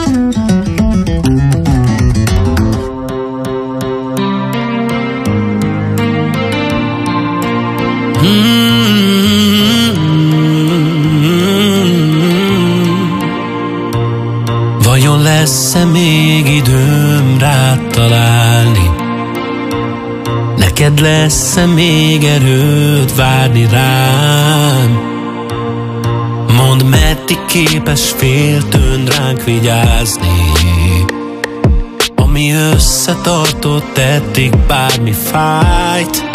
Vajon lesz-e még időm rád találni? Neked lesz-e még erőd várni rám? Mondd, meddig képes féltőn ránk vigyázni? Ami összetartott eddig, bármi fájt.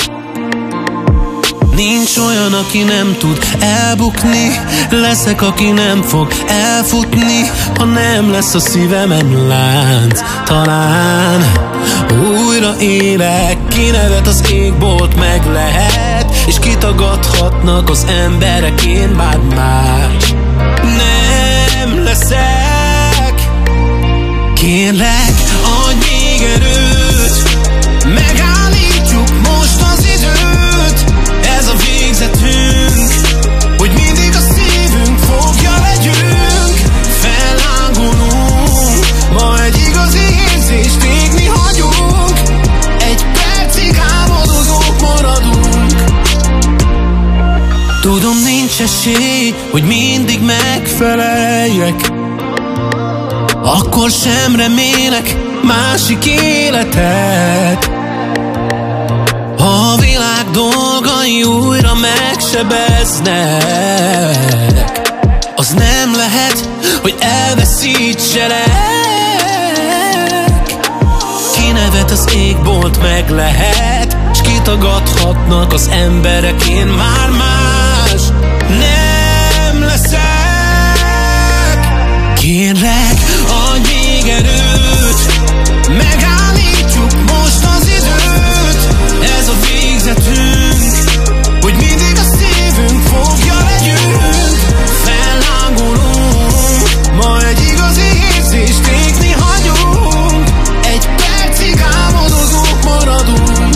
Nincs olyan, aki nem tud elbukni, leszek, aki nem fog elfutni, ha nem lesz a szívemen lánc. Talán újra élek, kinevet az égbolt meg lehet, és kitagadhatnak az emberek, én már más nem leszek. Kérlek, adj még erőt, megállítjuk most az időt. Ez a végzetünk, hogy mindig a szívünk fogja legyünk. Fellángolunk, ma egy igazi érzést égni hagyunk. Egy percig álmodozók maradunk. Tudom, nincs esély, hogy mindig megfeleljek, akkor sem remélek másik életet. Ha a világ dolgai újra megsebeznek, az nem lehet, hogy elveszítselek. Kinevet az égbolt meg lehet, s kitagadhatnak az emberek, én már más nem leszek. Kérlek, adj még erőt, megállítjuk most az időt. Ez a végzetünk, hogy mindig a szívünk fogja legyünk. Fellángolunk, ma egy igazi érzést égni hagyunk. Egy percig álmodozók maradunk.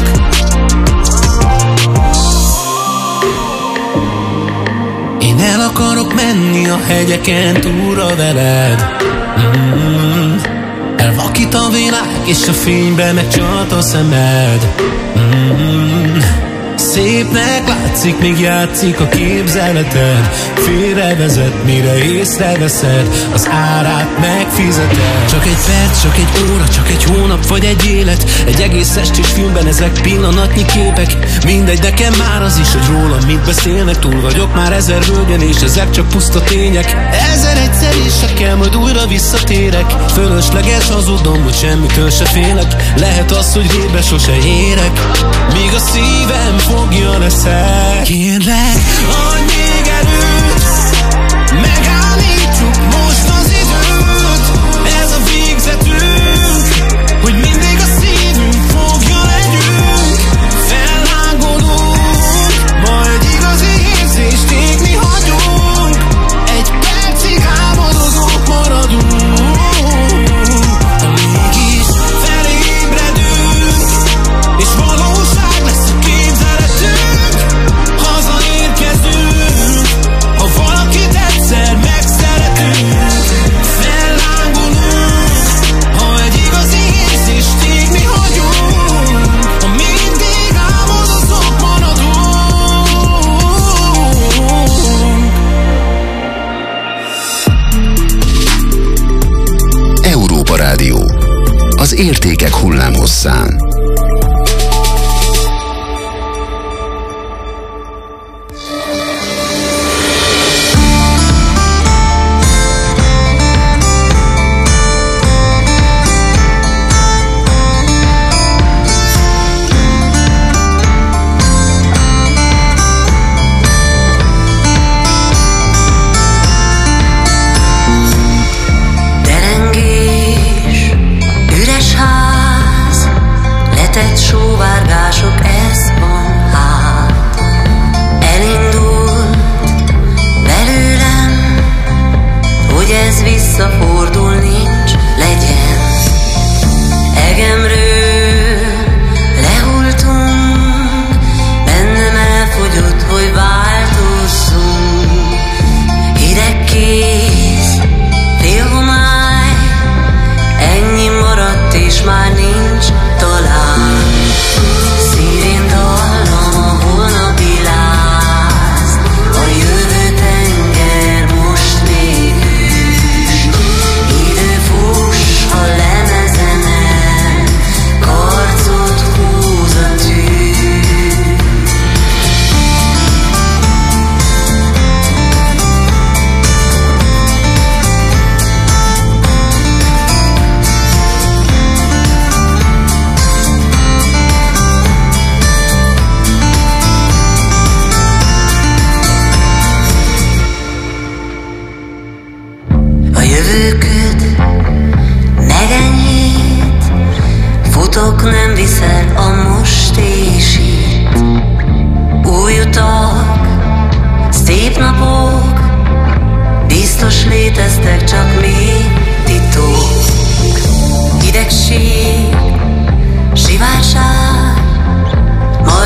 Én el akarok menni a hegyeken túlra veled. Mm-hmm. Elvakít a világ, és a fénybe megcsalt a szemed. Mm-hmm. Szépnek látszik, még játszik a képzeleted. Félrevezet, mire észreveszed, az árát megfizeted. Csak egy perc, csak egy óra, csak egy hónap vagy egy élet. Egy egész estés filmben ezek pillanatnyi képek. Mindegy, nekem már az is, hogy rólam mit beszélnek. Túl vagyok már ezer völgyen, és ezek csak puszta tények. Ezer egyszer is se kell, majd újra visszatérek. Fölösleges hazudom, hogy semmitől se félek. Lehet az, hogy végre sose érek, míg a szívem fogja leszek. Kérlek, adj még erőt, megállítjuk most az időt. Ez a végzetünk, hogy mindig a szívünk fogja legyünk. Fellángolunk, ma egy igazi érzést égni hagyunk. Egy percig álmodozók maradunk. Ha mégis felébredünk, és valóság lesz a képzeletünk, hazaérkezünk, ha valakit egyszer megszeretünk. Fellángolunk, ha egy igazi érzést égni hagyunk, ha mindig álmodozók maradunk. Európa Rádió. Az értékek hullámhosszán. Visszafordul nincs, legyen. Egemről lehultunk, bennem elfogyott, hogy változunk.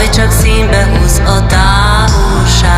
majd csak színbe hoz a távolság.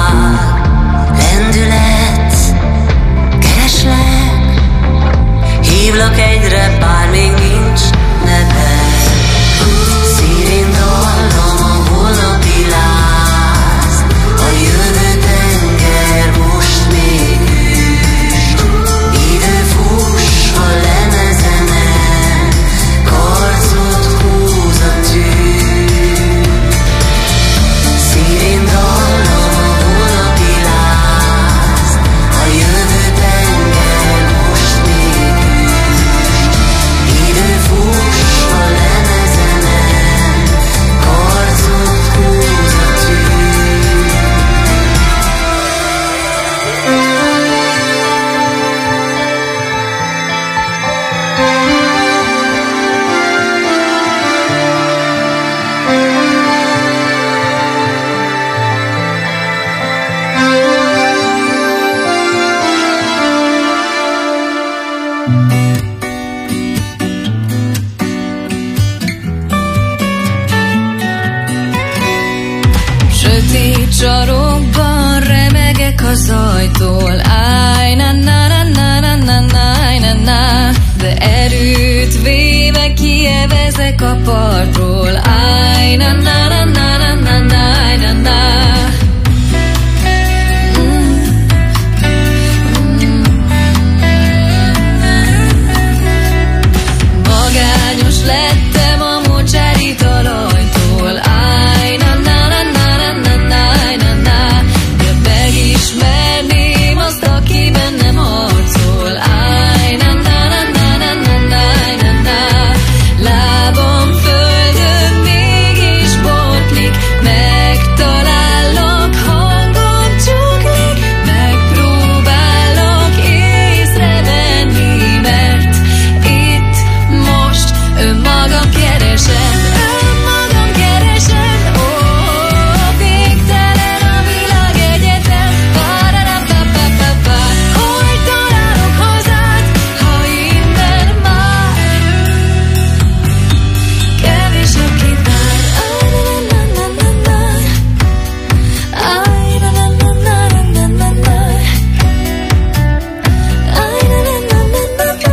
Lendület, kereslek, hívlak egyre, bár még nincs neve. Szívén dallam a holnapi láz, a jövő tenger most még üst. Idő fuss a lemezemen, karcot húz a tűz. Szívén dallam a holnapi láz, a jövő tenger most még üst. Idő fuss a lemezemen, karcot húz a tűz. Sötét sarokban remegek a zajtól, áj, na na na na na na na na na. De erőt véve kievezek a partról, áj, na na na na na na na na na. Magányos lettem a mocsári talajtól, áj, na na na na na na na na. De megismerném azt, aki bennem harcol, áj, na na na na na na na na na. Lábam földön mégis botlik, megtalálok, hangom csuklik, megpróbálok észrevenni, mert itt most önmagam keresem, önmagam keresem, ó, végtelen a világegyetem, pa-ra-ra-pa-pa-pa-pa. Hol találok hazát, ha innen már kevés, aki vár, áj-na-na-na-na-na, áj-na-na-na-na-na-na-na, áj-na-na-na-na-na-na.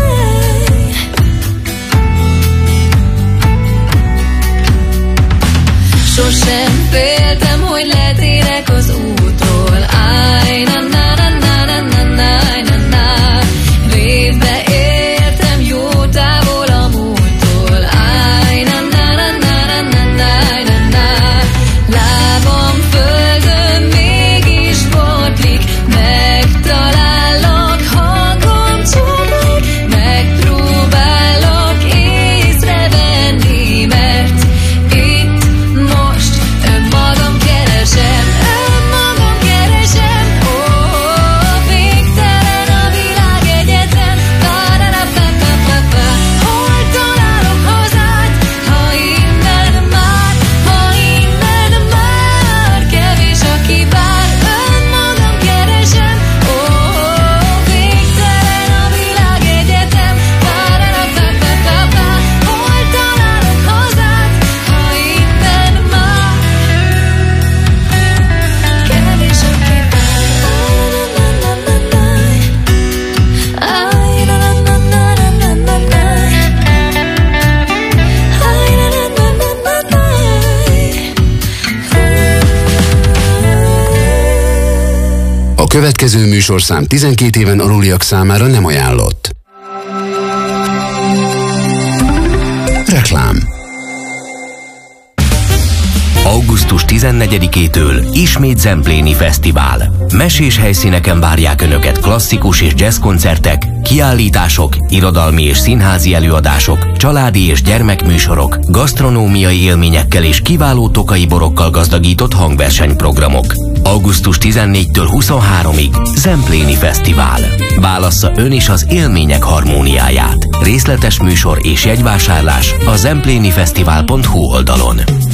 Sosem féltem, hogy letérek az útról, áj, na na na na na na na na na. Révbe értem jó távol a múlttól, áj, na na na na na na na na na. Lábam földön mégis botlik, megtalálok, hangom csuklik, megpróbálok észrevenni, mert itt most önmagam keresem, önmagam keresem, ó, végtelen a világegyetem, pa-ra-ra-pa-pa-pa-pa. Hol találok hazát, ha innen már, ha innen már kevés, aki vár, önmagam keresem, ó, végtelen a világegyetem, pa-ra-ra-pa-pa-pa-pa. Hol találok hazát, ha innen már kevés, aki vár, áj-na-na-na-na-na, áj-na-na-na-na-na, A következő műsorszám tizenkét éven aluliak számára nem ajánlott. Reklám. augusztus tizennegyedikétől ismét Zempléni Fesztivál. Mesés helyszíneken várják Önöket klasszikus és jazz koncertek, kiállítások, irodalmi és színházi előadások, családi és gyermekműsorok, gasztronómiai élményekkel és kiváló tokai borokkal gazdagított hangversenyprogramok. augusztus tizennégyedikétől huszonharmadikig Zempléni Fesztivál. Válassza ön is az élmények harmóniáját. Részletes műsor és jegyvásárlás a zemplénifesztivál pont hu oldalon.